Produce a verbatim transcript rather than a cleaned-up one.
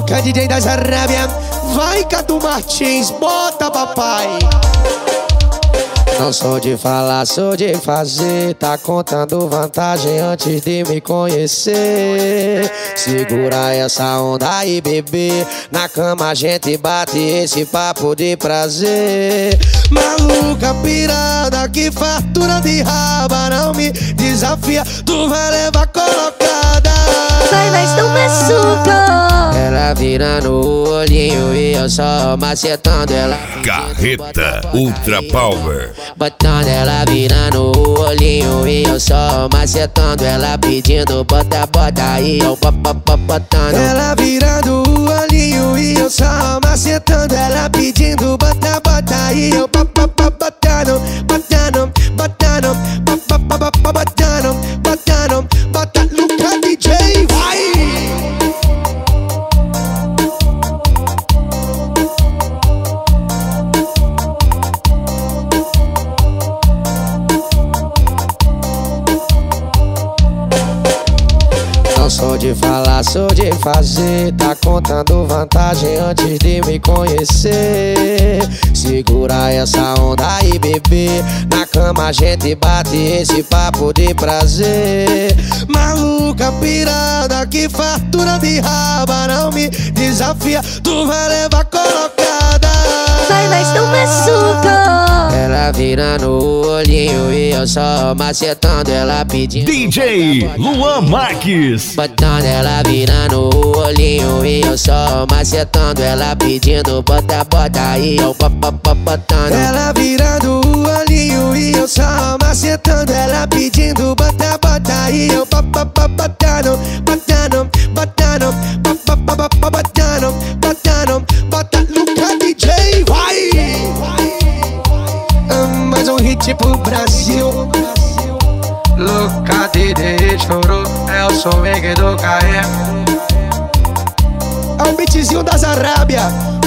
Luca, D J das Arábia. Vai, Cadu Martins, bota papai. Não sou de falar, sou de fazer. Tá contando vantagem antes de me conhecer. Segura essa onda aí, bebê. Na cama a gente bate esse papo de prazer. Maluca, pirada, que fartura de raba. Não me desafia, tu vai levar colocada. Vai, mas não machuca. Ela vira no olhinho e eu só macetando ela. Carreta Ultra Power. Botando ela vira no olhinho e eu só macetando ela, pedindo bota, bota aí, eu botando. Ela vira no olhinho e eu só macetando ela, pedindo bota, bota aí, eu botando, botando, botando, botando, botando, botando, bota Luca D J, vai! Sou de falar, sou de fazer. Tá contando vantagem antes de me conhecer. Segura essa onda aí, bebê. Na cama a gente bate esse papo de prazer. Maluca, pirada, que fartura de raba. Não me desafia, tu vai levar colocada. Vai, mas não machuca. Ela vira no olhinho e eu só macetando ela, pedindo D J Luan Marques. Botando ela vira no olhinho e eu só macetando ela, pedindo bota, bota aí, eu botando. Ela vira no olhinho e eu só macetando ela, pedindo bota, bota aí, eu botando, botando, botando, botando, botando, bota Luca D J, vai! Mais um hit pro Brasil. Luca D J chorou, é o som do K M. É o beatzinho das Arábia.